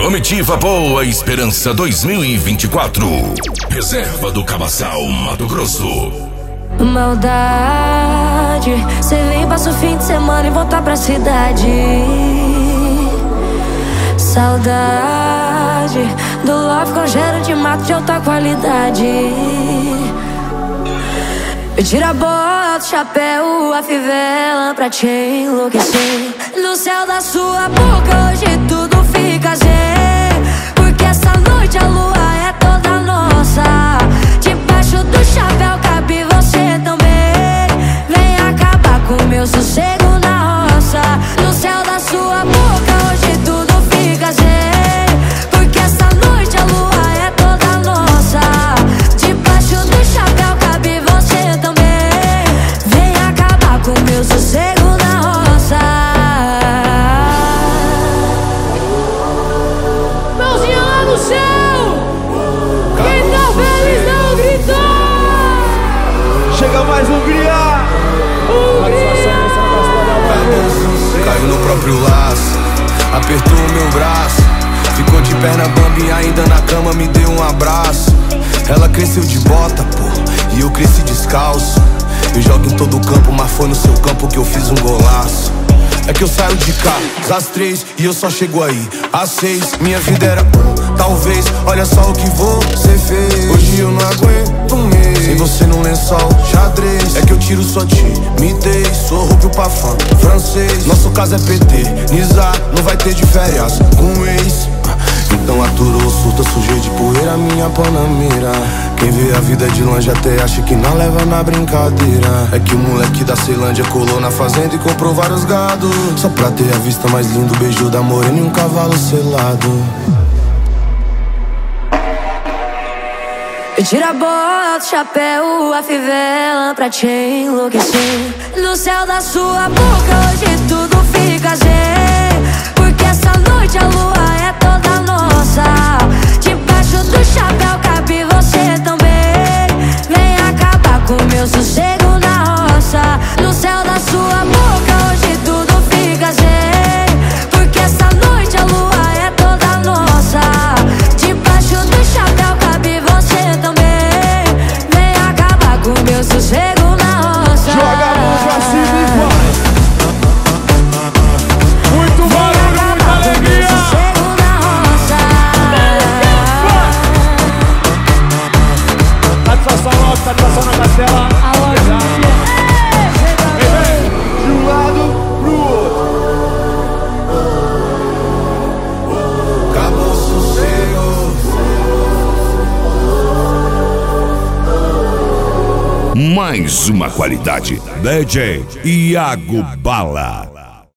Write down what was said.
Comitiva Boa Esperança 2024. Reserva do Cabaçal, Mato Grosso. Maldade, cê vem, passa o fim de semana e volta pra cidade. Saudade do love com cheiro de mato de alta qualidade. Eu tiro a bota, o chapéu, a fivela pra te enlouquecer. No céu da sua boca hoje tudo fica zen, porque essa noite a lua é toda nossa. Debaixo do chapéu cabe você também. Vem acabar com o meu sossego na roça. No céu da sua boca hoje tudo fica zen, porque essa noite a lua é toda nossa. Debaixo do chapéu cabe você também. Vem acabar com o meu sossego na roça. Mãozinha lá no céu, quem tá feliz não gritou. Chega mais Hungria. Caiu no próprio laço, apertou o meu braço, ficou de perna bamba e ainda na cama me deu um abraço. Ela cresceu de bota, pô, e eu cresci descalço. Eu jogo em todo campo, mas foi no seu campo que eu fiz um golaço. É que eu saio de casa às 3 e eu só chego aí às 6. Minha vida era talvez, olha só o que você fez. Hoje eu não aguento um mês sem você num lençol xadrez. É que eu tiro sua timidez, sou rubio pra fã francês. Nosso caso é PT, Nizar, não vai ter de férias com ex. Então aturou o surto, sujei de poeira minha panameira. Quem vê a vida de longe até acha que não leva na brincadeira. É que o moleque da Ceilândia colou na fazenda e comprou vários gado, só pra ter a vista mais linda, o beijo da morena e um cavalo selado. Eu tiro a bota, o chapéu, a fivela pra te enlouquecer. No céu da sua boca hoje tudo fica zen, porque essa noite a lua é toda nossa. Debaixo do chapéu cabe você também. Vem acabar com o meu sossego na roça. No céu da sua boca hoje tudo fica zen, porque essa noite a lua é toda nossa. Debaixo do chapéu cabe você também. Vem acabar com o meu sossego na roça. Joga a mão pra cima e vai. Muito barulho, muita alegria. Satisfação nossa, satisfação na castela. Alô, De um lado pro outro. Acabou o sossego. Mais uma qualidade. DJ Iago Bala.